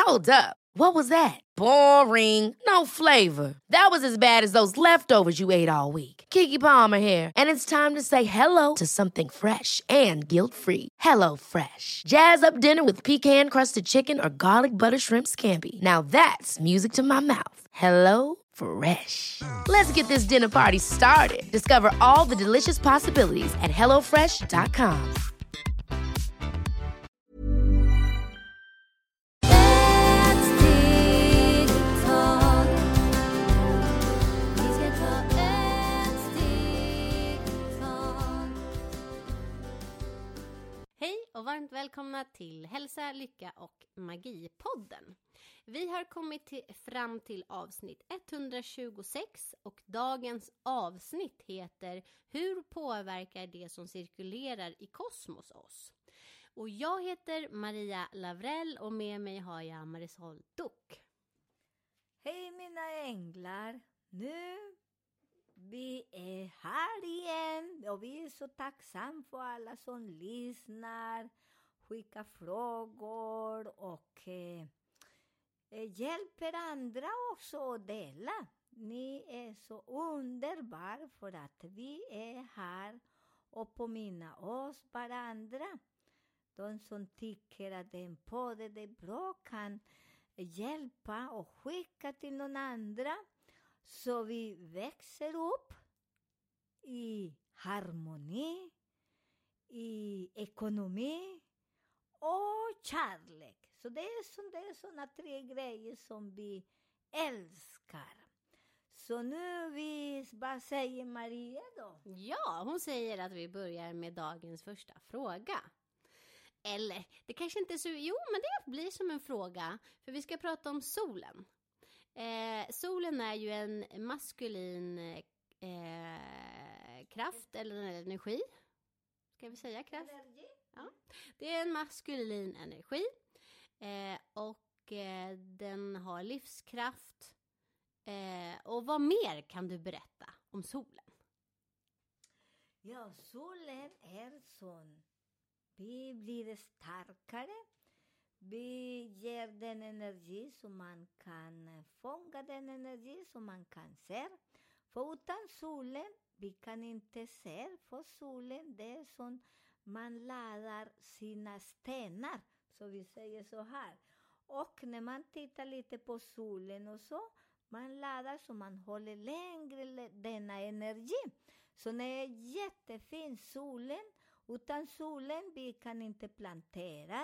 Hold up. What was that? Boring. No flavor. That was as bad as those leftovers you ate all week. Keke Palmer here, and it's time to say hello to something fresh and guilt-free. Hello Fresh. Jazz up dinner with pecan-crusted chicken or garlic butter shrimp scampi. Now that's music to my mouth. Hello Fresh. Let's get this dinner party started. Discover all the delicious possibilities at hellofresh.com. Hej och varmt välkomna till Hälsa, Lycka och Magi-podden. Vi har kommit fram till avsnitt 126 och dagens avsnitt heter Hur påverkar det som cirkulerar i kosmos oss? Och jag heter Maria Lavrell och med mig har jag Marisol Duck. Hej mina änglar, nu vi är här igen och vi är så tacksamma för alla som lyssnar, skickar frågor och hjälper andra också att dela. Ni är så underbara för att vi är här och påminna oss varandra. De som tycker att den podden är bra kan hjälpa och skicka till någon andra. Så vi växer upp i harmoni, i ekonomi och kärlek. Så det är såna tre grejer som vi älskar. Så nu vad säger Maria då? Ja, hon säger att vi börjar med dagens första fråga. Eller, det kanske inte är så... Jo, men det blir som en fråga. För vi ska prata om solen. Solen är ju en maskulin kraft eller energi. Ska vi säga kraft? Energi. Ja. Det är en maskulin energi. Och den har livskraft. Och vad mer kan du berätta om solen? Ja, solen är sån. Vi blir starkare. Vi ger den energi så man kan fånga den energi som man kan se. För utan solen, vi kan inte se. För solen, det är som man laddar sina stenar. Så vi säger så här. Och när man tittar lite på solen och så, man laddar så man håller längre denna energi. Så det är jättefin solen. Utan solen, vi kan inte plantera.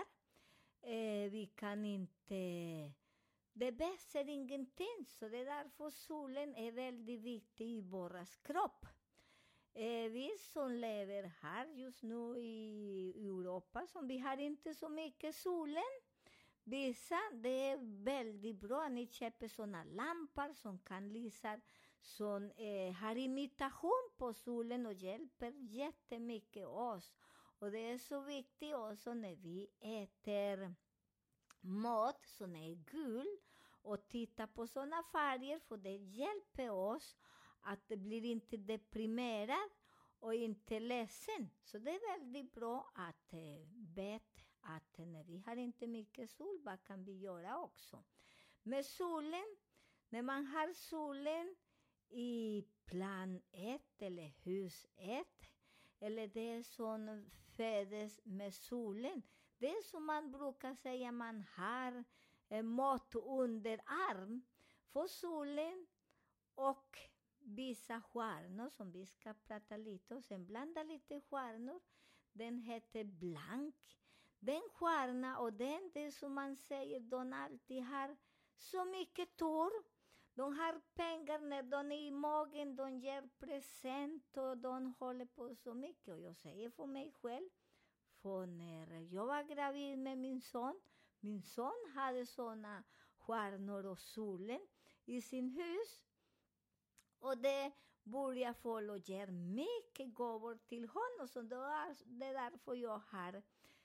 Vi kan inte... Det växer ingenting. Så det är därför solen är väldigt viktig i våras kropp. Vi som lever här just nu i Europa, som vi har inte så mycket solen. Vissa, det är väldigt bra. Ni köper såna lampor som kan lysa. Som har imitation på solen och hjälper jättemycket oss. Och det är så viktigt också när vi äter mat som är gul och titta på sådana färger, för det hjälper oss att det blir inte deprimerad och inte ledsen. Så det är väldigt bra att veta att när vi har inte mycket sol, vad kan vi göra också? Med solen, när man har solen i plan 1 eller hus 1, eller det som föds med solen. Det är som man brukar säga, man har mat under arm för solen och vissa stjärnor som vi ska prata lite och sen blanda lite stjärnor. Den heter blank. Den stjärna och den, det är som man säger, de alltid har så mycket tur. De har pengar när de är i magen, de ger present och de håller på så mycket. Och jag säger för mig själv, för när jag var gravid med min son hade såna stjärnor och solen i sin hus. Och det började få och ger mycket gåvor till honom. Så det är därför jag har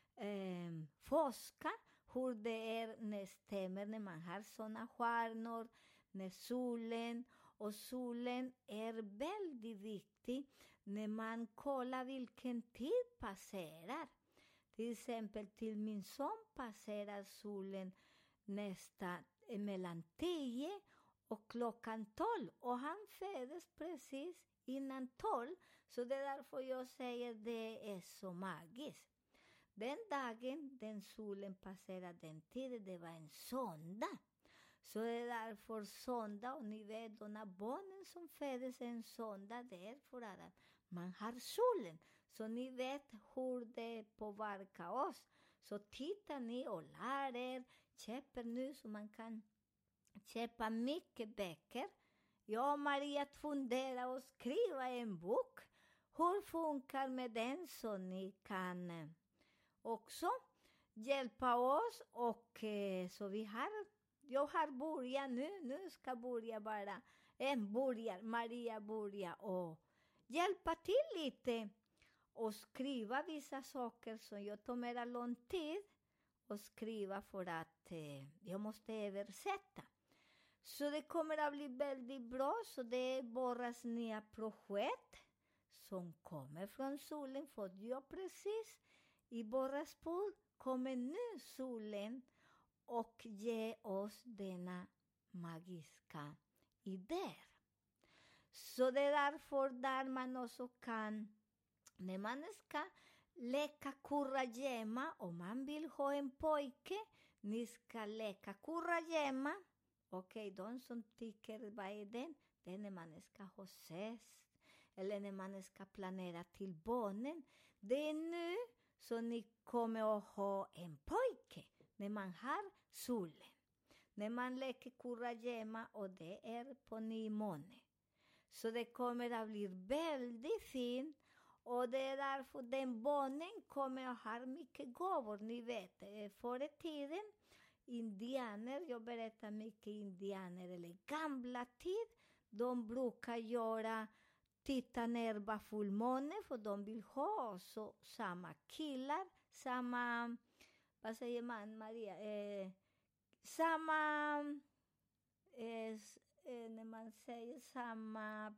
forskat hur det är när det stämmer när man har såna stjärnor. När solen är väldigt viktig när man kollar vilken tid passerar. Till exempel till min son passerar solen mellan 10 och klockan 12. Och han föddes precis innan 12. Så det är därför jag säger det är så magiskt. Den dagen den solen passerade den tiden, det var en söndag. Så det är därför söndag, och ni vet, de här barnen som föddes en söndag, det är för att man har solen. Så ni vet hur det påverkar oss. Så tittar ni och lär er, köper nu så man kan köpa mycket böcker. Jag och Maria funderar och skriva en bok. Hur funkar med den, så ni kan också hjälpa oss. Och så jag har börjat nu ska börja bara. Maria börja och hjälpa till lite. Och skriva vissa saker som jag tar mera lång tid. Och skriva för att jag måste översätta. Så det kommer att bli väldigt bra. Så det är Borras nya projekt som kommer från solen. För jag precis i Borras pool kommer nu solen och ge oss denna magiska idéer. Så det är därför där man också kan, när man ska leka kurragömma, om man vill ha en pojke, ni ska leka kurragömma. Okej, de som tycker vad är den? Det är när man ska ha sex, eller när man ska planera till barnen. Det är nu så ni kommer att ha en pojke, när man har solen. När man leker kurragömma, och det är på 9 månader. Så det kommer att bli väldigt fint. Och det är därför den barnen kommer att ha mycket gåvor. Ni vet, förr i tiden, indianer, jag berättar mycket indianer, eller gamla tid, de brukar göra titta ner på fullmåne, för de vill ha så samma killar, samma, vad säger man, Maria, samma, när man säger samma,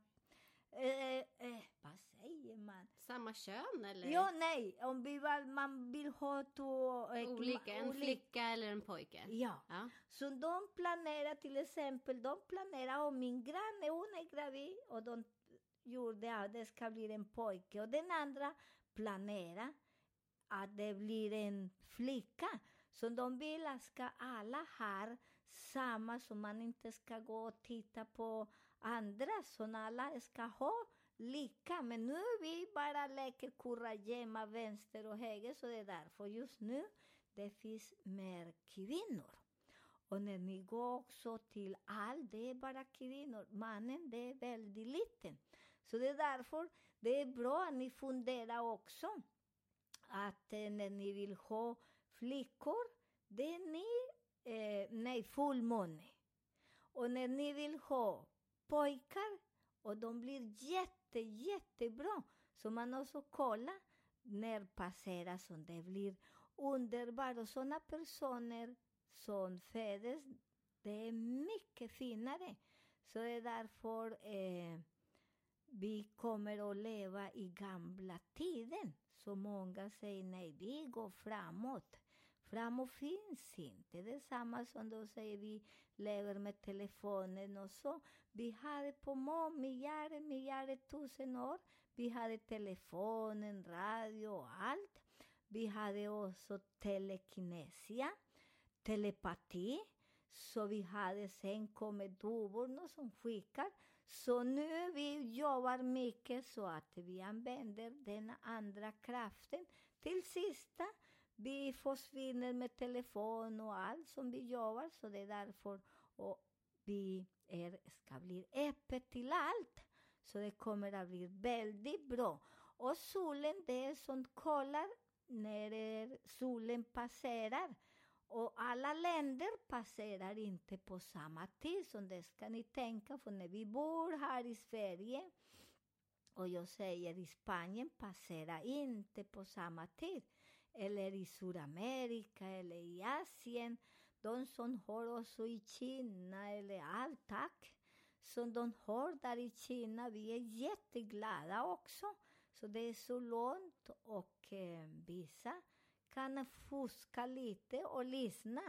vad säger man? Samma kön eller? Ja, nej, om man vill ha två olika, en flicka eller en pojke. Ja. Så de planerar till exempel, om min granne, hon är gravid, och de gjorde att det ska bli en pojke, och den andra planerar att det blir en flicka. Så de vill att ska alla ha samma, så man inte ska gå och titta på andra, så alla ska ha lika. Men nu vi bara leker kurragömma vänster och höger, så det är därför just nu det finns mer kvinnor. Och när ni går också till det är bara kvinnor. Mannen, det är väldigt liten. Så det är därför det är bra att ni funderar också att när ni vill ha flickor, det är ni, fullmåne. Och när ni vill ha pojkar, och de blir jättebra. Så man också kollar när passerar, så det blir underbart. Och sådana personer som födes, det är mycket finare. Så det är därför vi kommer att leva i gamla tiden. Så många säger nej, vi går framåt. Framåt finns inte. Det är samma som då säger vi lever med telefonen och så. Vi hade på miljarder tusen år. Vi hade telefonen, radio och allt. Vi hade också telekinesia, telepati. Så vi hade sen kommit duvorna som skickar. Så nu vi jobbar mycket så att vi använder den andra kraften. Till sista, vi försvinner med telefon och allt som vi jobbar. Så det är därför och vi ska bli öppet till allt. Så det kommer att bli väldigt bra. Och solen, det är som kollar när solen passerar. Och alla länder passerar inte på samma tid, så det ska ni tänka. För när vi bor här i Sverige, och jag säger i Spanien, passerar inte på samma tid. Eller i Sydamerika eller i Asien. De som har också i Kina eller allt tack. Som de har där i Kina, vi är jätteglada också. Så det är så långt, och vissa kan fuska lite och lyssna.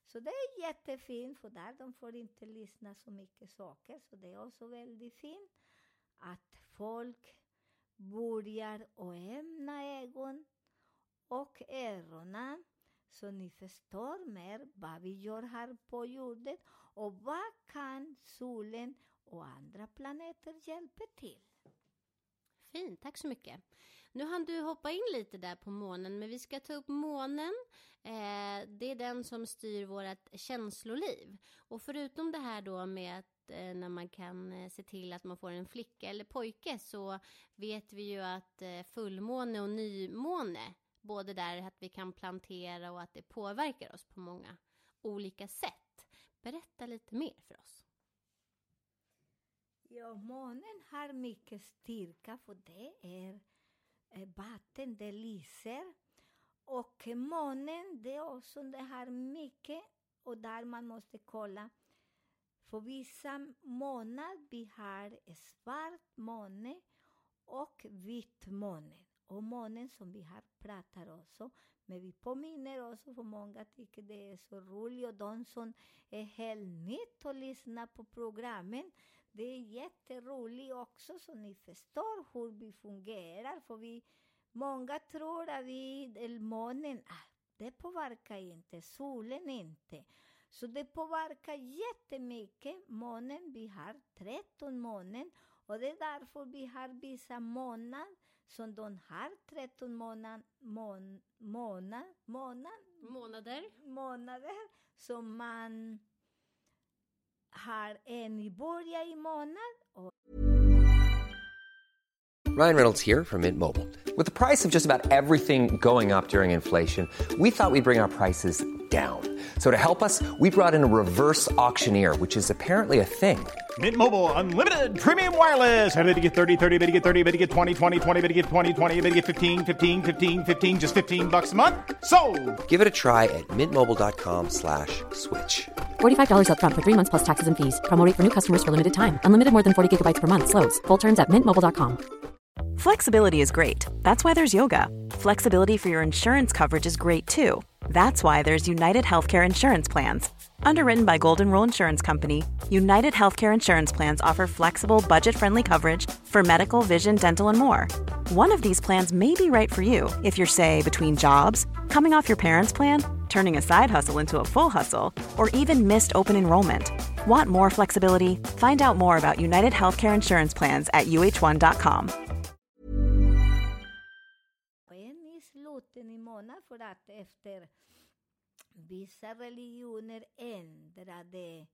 Så det är jättefint, för där de får inte lyssna så mycket saker. Så det är också väldigt fint att folk börjar och öppna ögon och öronen, så ni förstår mer vad vi gör här på jorden och vad kan solen och andra planeter hjälpa till. Fint, tack så mycket. Nu hann du hoppa in lite där på månen, men vi ska ta upp månen. Det är den som styr vårt känsloliv. Och förutom det här då med att när man kan se till att man får en flicka eller pojke, så vet vi ju att fullmåne och nymåne, både där att vi kan plantera och att det påverkar oss på många olika sätt. Berätta lite mer för oss. Ja, månen har mycket styrka, för det är vatten, det lyser. Och månen, det är också, det har mycket, och där man måste kolla. För vissa månader vi har svart måne och vit måne. Och månen som vi har pratat också. Men vi påminner också, för många tycker det är så roligt. Och de som är helt nytt och lyssnar på programmen, det är jätteroligt också, så ni förstår hur vi fungerar. För många tror att månen, det påverkar inte, solen inte. Så det påverkar jättemycket. Månen, vi har 13 månen. Och det är därför vi har vissa månader som de har 13 månader som man har en i början i månad. Ryan Reynolds here from Mint Mobile. With the price of just about everything going up during inflation, we thought we'd bring our prices down. So to help us, we brought in a reverse auctioneer, which is apparently a thing. Mint Mobile Unlimited Premium Wireless. How to get 30, 30, bit to get 30, bit to get 20, 20, 20, bit to get 20, 20, bit to get 15, 15, 15, 15, just $15 a month? Sold! Give it a try at mintmobile.com/switch. $45 up front for 3 months plus taxes and fees. Promo rate for new customers for limited time. Unlimited more than 40 gigabytes per month. Slows full terms at mintmobile.com. Flexibility is great. That's why there's yoga. Flexibility for your insurance coverage is great too. That's why there's United Healthcare Insurance Plans. Underwritten by Golden Rule Insurance Company, United Healthcare Insurance Plans offer flexible, budget-friendly coverage for medical, vision, dental, and more. One of these plans may be right for you if you're, say, between jobs, coming off your parents' plan, turning a side hustle into a full hustle, or even missed open enrollment. Want more flexibility? Find out more about United Healthcare Insurance Plans at uh1.com. I slutet i månad, för att efter vissa religioner ändrade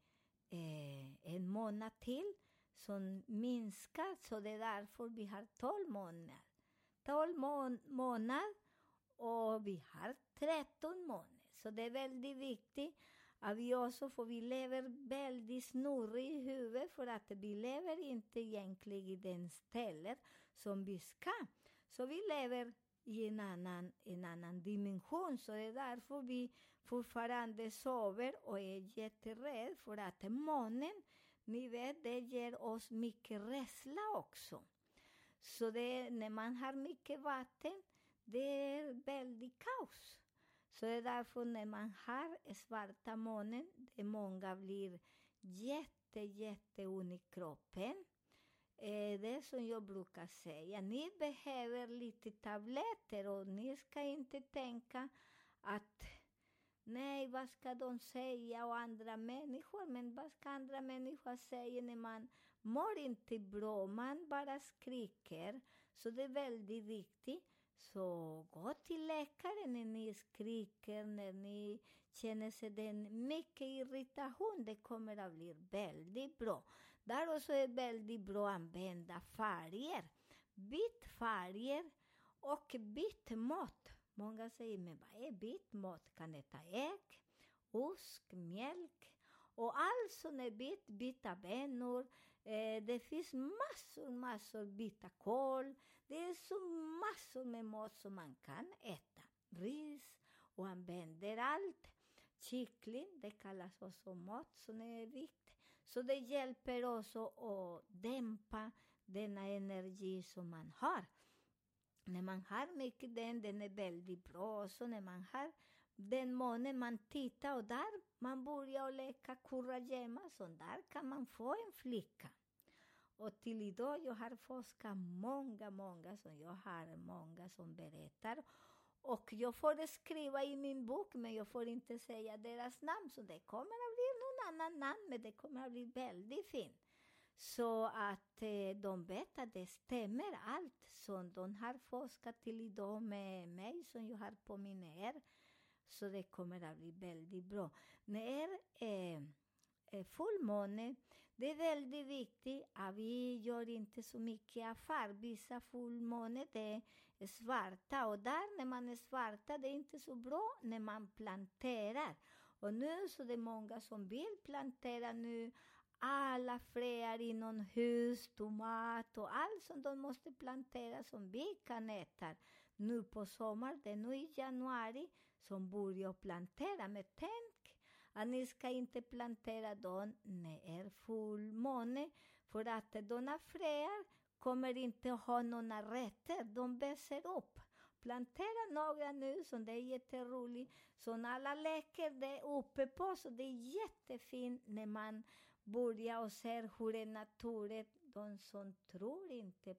en månad till som minskar, så det är därför vi har 12 månader. 12 månader och vi har 13 månader. Så det är väldigt viktigt att vi också, för vi lever väldigt snurrigt i huvudet, för att vi lever inte egentligen i den stället som vi ska. Så vi lever i en annan dimension, så det är därför vi fortfarande sover och är jätterädd, för att månen, ni vet, det ger oss mycket rädsla också. Så det, när man har mycket vatten, det är väldigt kaos. Så det är därför när man har svarta månen, det många blir jätteont i kroppen. Det som jag brukar säga, ni behöver lite tabletter, och ni ska inte tänka att nej, vad ska de säga och andra människor, men vad ska andra människor säga när man mår inte bra, man bara skriker. Så det är väldigt viktigt. Så gå till läkaren när ni skriker, när ni känner sig den mycket irritation, det kommer att bli väldigt bra. Där också är väldigt bra att använda färger. Byt färger och byt mat. Många säger, men vad är byt mat? Kan äta ägg, ost, mjölk och allt som är byta bönor. Det finns massor byta kål. Det är så massor med mat som man kan äta. Ris och använder allt. Kyckling, det kallas också mat som är viktigt. Så det hjälper också att dämpa denna energi som man har. När man har mycket den är väldigt bra. Så när man har den månen man tittar och där man börjar leka kurragömma, så där kan man få en flicka. Och till idag jag har forskat många som berättar. Och jag får skriva i min bok, men jag får inte säga deras namn. Så det kommer att bli någon annan namn, men det kommer att bli väldigt fint. Så att de vet att det stämmer allt som de har forskat till idag med mig, som jag har på min er. Så det kommer att bli väldigt bra. När fullmåne, det är väldigt viktigt att vi gör inte så mycket affär. Vissa fullmåne det är svarta, och där när man är svarta det är inte så bra när man planterar. Och nu så det är många som vill plantera nu alla fröer inom hus, tomat och allt som de måste plantera som vi kan äta. Nu på sommar, det är nu i januari som börjar plantera. Men tänk att ni ska inte plantera dem när det är fullmåne, för att de fröer kommer inte ha några rätter, de växer upp. Plantera några nu som det är jätteroligt, som alla leker det uppe på, så det är jättefint när man börjar och ser hur är naturen. De som tror inte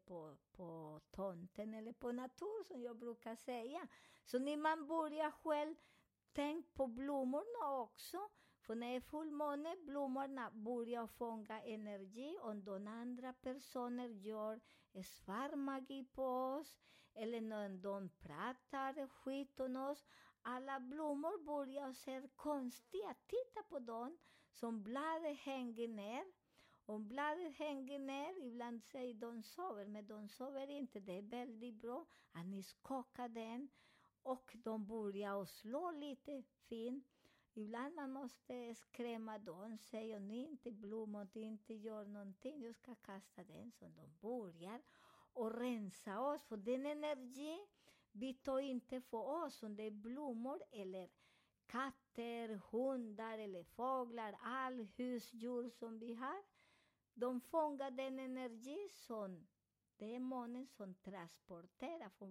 på tomten eller på natur, som jag brukar säga. Så när man börjar själv, tänk på blommorna också. För när det är fullmåne, blommorna börjar fånga energi. Om de andra personer gör svart magi på oss, eller när de pratar skit om oss, alla blommor börjar se konstiga. Titta på dem som bladet hänger ner. Om bladet hänger ner, ibland säger de sover, men de sover inte. Det är väldigt bra att ni skakar den. Och de börjar slå lite fint. Ibland man måste skrämma dem. Säger ni inte blommor, inte gör någonting. Jag ska kasta den, så de börjar och rensa oss. För den energi vi tar inte för oss. Om det är blommor eller katter, hundar eller fåglar. All husdjur som vi har. De fångar den energi som det är månen som transporterar, för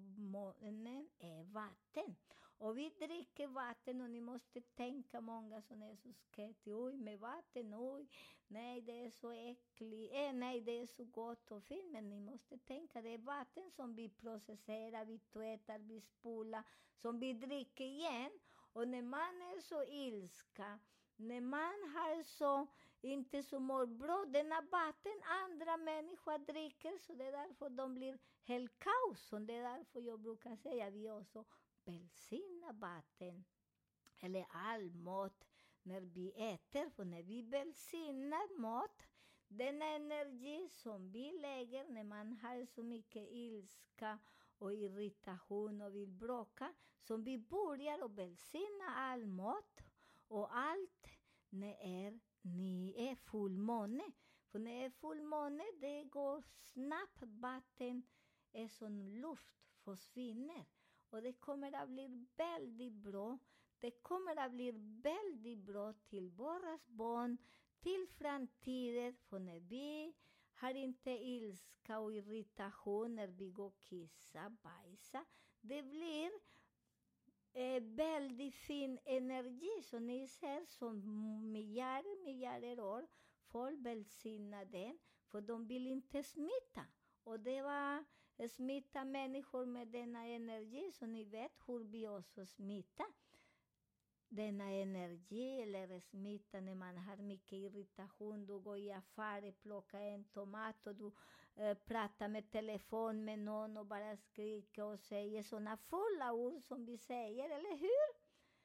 månen är vatten. Och vi dricker vatten, och ni måste tänka många som är så skettiga. Oj, med vatten, oj, nej det är så äckligt, nej det är så gott och fint. Men ni måste tänka, det är vatten som vi processerar, vi tvättar, vi spolar, som vi dricker igen. Och när man är så ilska, när man har så inte så mår bra, denna vatten andra människor dricker, så det är därför de blir helt kaos. Och det är därför jag brukar säga vi också välsignar vatten eller all mat när vi äter. För när vi välsignar mat, den energi som vi lägger när man har så mycket ilska och irritation och vill bråka, som vi börjar och välsigna all mat och allt när ni är fullmåne. För när det är fullmåne, det går snabbt, vatten är som luft försvinner. Och det kommer att bli väldigt bra. Det kommer att bli väldigt bra till våra barn, till framtiden. För när vi har inte ilska och irritation, när vi går kissa, bajsa, det blir väldigt fin energi. Så ni ser som miljarder år folk välsignar den, för de vill inte smitta. Och det var smitta människor med denna energi, så ni vet hur vi också smittar denna energi, eller smitta när man har mycket irritation. Du går i affären, plockar en tomat och du pratar med telefon med någon och bara skriker och säger sådana fulla ord som vi säger, eller hur?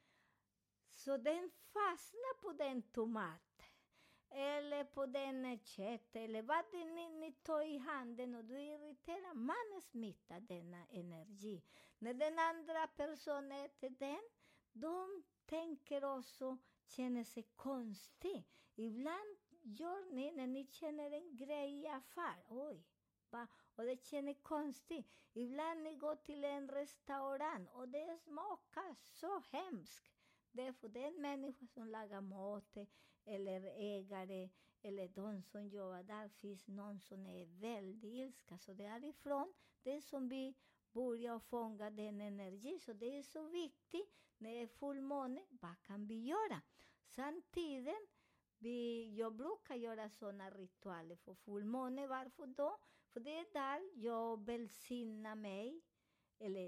Så den fastnar på den tomat eller på den kött eller vad det ni tar i handen, och du irriterar. Man smittar denna energi. När den andra personen äter den, de tänker också, känner sig konstig. Ibland gör ni när ni känner en grej i affär. Oj, och det känner konstigt. Ibland ni går till en restaurang och det smakar så hemskt. Det är för den människa som lagar mat eller ägare eller de som jobbar där, finns någon som är väldigt ilska. Så det är ifrån det som vi börja fånga den energi. Så det är så viktigt när det är fullmåne. Vad kan vi göra? Samtidigt, jag brukar göra sådana ritualer för fullmåne. Varför då? För det är där jag välsignar mig. Eller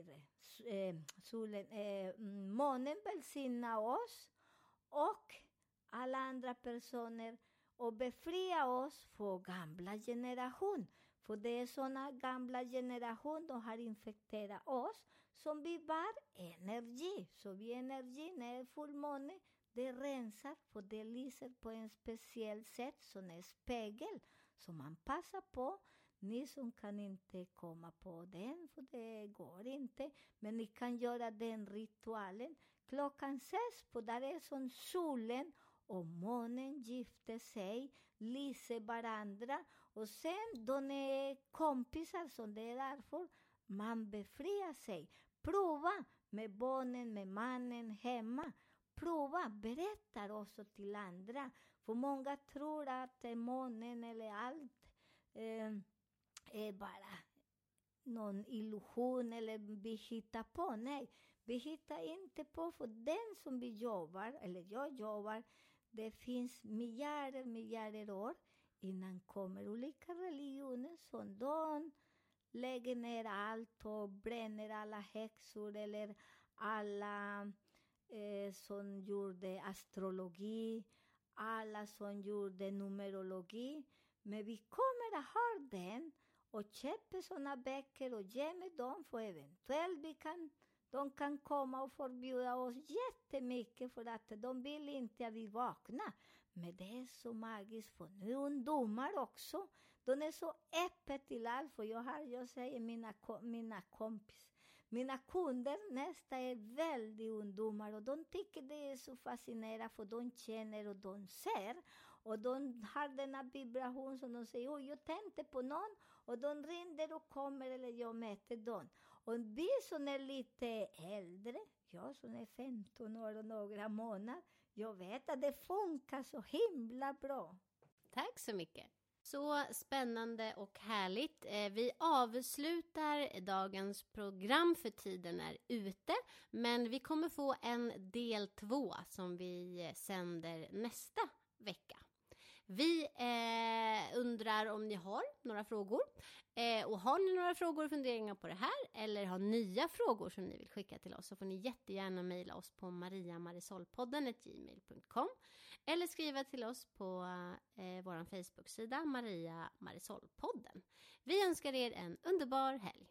månen välsignar oss och alla andra personer och befria oss från gamla generation. För det är sådana gamla generation de har infekterat oss som vi var energi. Så vi energi när fullmåne, det rensar för det lyser på en speciell sätt som en spegel. Så man passar på. Ni som kan inte komma på den, för det går inte. Men ni kan göra den ritualen. 6:00, för där är som solen och månen gifter sig, lyser varandra. Och sen de är kompisar, så det är därför man befriar sig. Prova med barnen, med mannen hemma. Prova, berätta också till andra. För många tror att månen eller allt är bara någon illusion eller vi hittar på. Nej, vi hittar inte på, för den som vi jobbar, eller jag jobbar, det finns miljarder år innan kommer olika religioner som de lägger ner allt och bränner alla häxor eller alla som gjorde astrologi, alla som gjorde numerologi. Men vi kommer att ha den och köpa sådana böcker och ge med dem för eventuellt de kan komma och förbjuda oss jättemycket för att de vill inte att vi vaknar. Men det är så magiskt för nu ungdomar också. De är så öppet till allt. För jag säger mina kunder nästan är väldigt ungdomar och de tycker det är så fascinerande för de känner och de ser. Och de har denna vibration som de säger, jag tänkte på någon och de ringer och kommer eller jag möter dem. Och vi som är lite äldre, jag som är 15 år och några månader, jag vet att det funkar så himla bra. Tack så mycket. Så spännande och härligt. Vi avslutar dagens program för tiden är ute. Men vi kommer få en del 2 som vi sänder nästa vecka. Vi undrar om ni har några frågor. Och har ni några frågor och funderingar på det här eller har nya frågor som ni vill skicka till oss så får ni jättegärna mejla oss på mariamarisolpodden@gmail.com eller skriva till oss på vår Facebook-sida Maria Marisolpodden. Vi önskar er en underbar helg.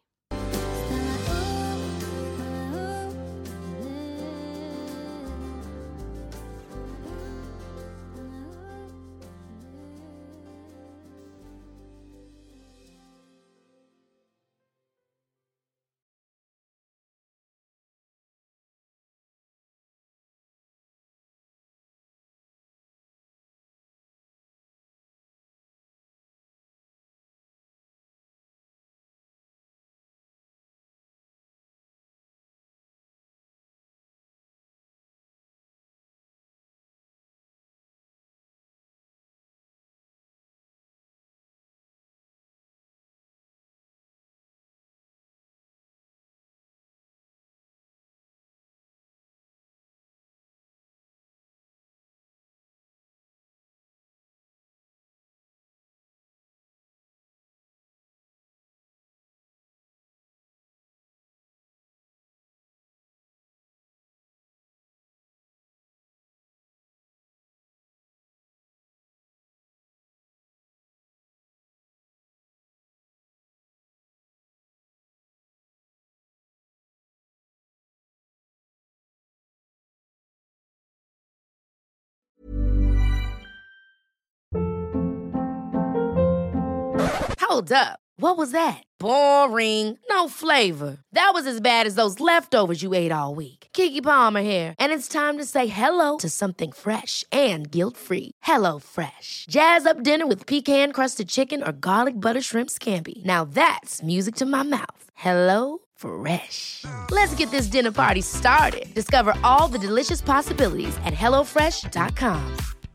Hold up. What was that? Boring. No flavor. That was as bad as those leftovers you ate all week. Keke Palmer here, and it's time to say hello to something fresh and guilt-free. Hello Fresh. Jazz up dinner with pecan-crusted chicken or garlic butter shrimp scampi. Now that's music to my mouth. Hello Fresh. Let's get this dinner party started. Discover all the delicious possibilities at hellofresh.com.